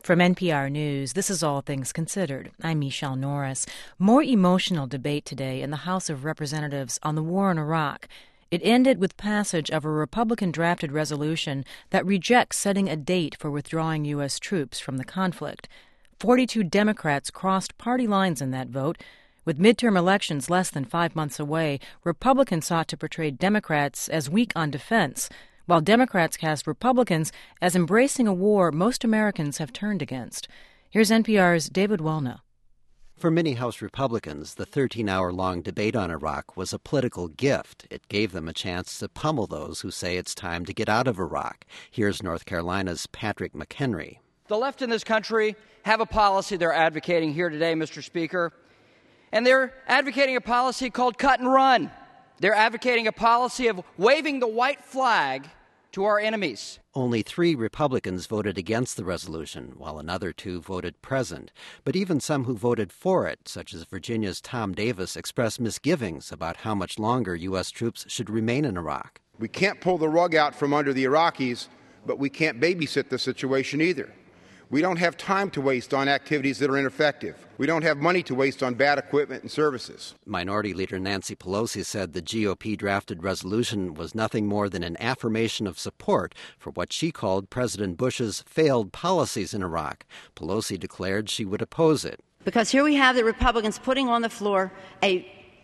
From NPR News, this is All Things Considered. I'm Michelle Norris. More emotional debate today in the House of Representatives on the war in Iraq. It ended with passage of a Republican-drafted resolution that rejects setting a date for withdrawing U.S. troops from the conflict. 42 Democrats crossed party lines in that vote. With midterm elections less than 5 months away, Republicans sought to portray Democrats as weak on defense, while Democrats cast Republicans as embracing a war most Americans have turned against. Here's NPR's David Welna. For many House Republicans, the 13-hour-long debate on Iraq was a political gift. It gave them a chance to pummel those who say it's time to get out of Iraq. Here's North Carolina's Patrick McHenry. The left in this country have a policy they're advocating here today, Mr. Speaker, and they're advocating a policy called cut and run. They're advocating a policy of waving the white flag to our enemies. Only 3 Republicans voted against the resolution, while another 2 voted present. But even some who voted for it, such as Virginia's Tom Davis, expressed misgivings about how much longer U.S. troops should remain in Iraq. We can't pull the rug out from under the Iraqis, but we can't babysit the situation either. We don't have time to waste on activities that are ineffective. We don't have money to waste on bad equipment and services. Minority Leader Nancy Pelosi said the GOP-drafted resolution was nothing more than an affirmation of support for what she called President Bush's failed policies in Iraq. Pelosi declared she would oppose it. Because here we have the Republicans putting on the floor a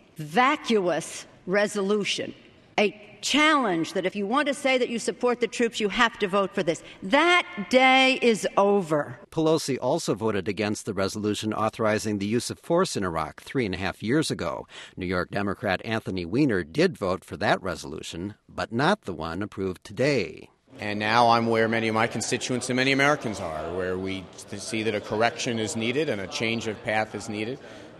vacuous resolution, a challenge that if you want to say that you support the troops, you have to vote for this. That day is over. Pelosi also voted against the resolution authorizing the use of force in Iraq 3.5 years ago. New York Democrat Anthony Weiner did vote for that resolution, but not the one approved today. And now I'm where many of my constituents and many Americans are, where we see that a correction is needed and a change of path is needed.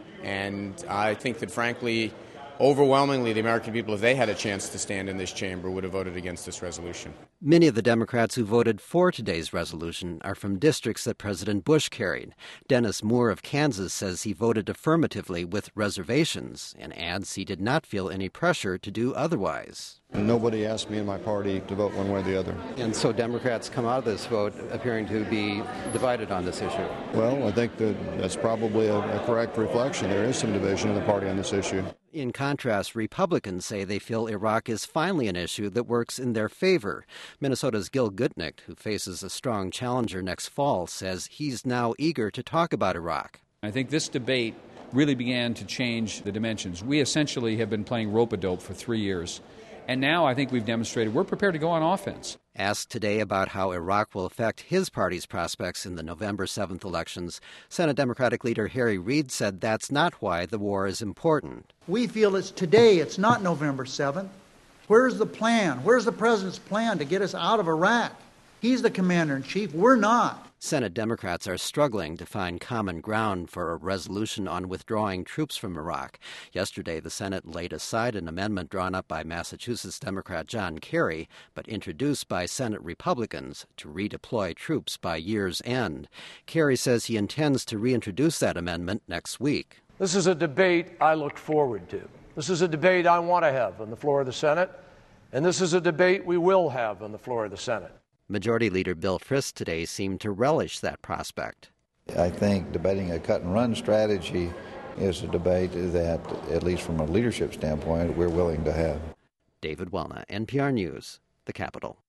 And I think that, frankly, overwhelmingly, the American people, if they had a chance to stand in this chamber, would have voted against this resolution. Many of the Democrats who voted for today's resolution are from districts that President Bush carried. Dennis Moore of Kansas says he voted affirmatively with reservations and adds he did not feel any pressure to do otherwise. Nobody asked me and my party to vote one way or the other. And so Democrats come out of this vote appearing to be divided on this issue. Well, I think that's probably a correct reflection. There is some division in the party on this issue. In contrast, Republicans say they feel Iraq is finally an issue that works in their favor. Minnesota's Gil Gutnicht, who faces a strong challenger next fall, says he's now eager to talk about Iraq. I think this debate really began to change the dimensions. We essentially have been playing rope-a-dope for 3 years. And now I think we've demonstrated we're prepared to go on offense. Asked today about how Iraq will affect his party's prospects in the November 7th elections, Senate Democratic leader Harry Reid said that's not why the war is important. We feel it's today, it's not November 7th. Where's the plan? Where's the president's plan to get us out of Iraq? He's the commander-in-chief. We're not. Senate Democrats are struggling to find common ground for a resolution on withdrawing troops from Iraq. Yesterday, the Senate laid aside an amendment drawn up by Massachusetts Democrat John Kerry, but introduced by Senate Republicans to redeploy troops by year's end. Kerry says he intends to reintroduce that amendment next week. This is a debate I look forward to. This is a debate I want to have on the floor of the Senate, and this is a debate we will have on the floor of the Senate. Majority Leader Bill Frist today seemed to relish that prospect. I think debating a cut-and-run strategy is a debate that, at least from a leadership standpoint, we're willing to have. David Welna, NPR News, the Capitol.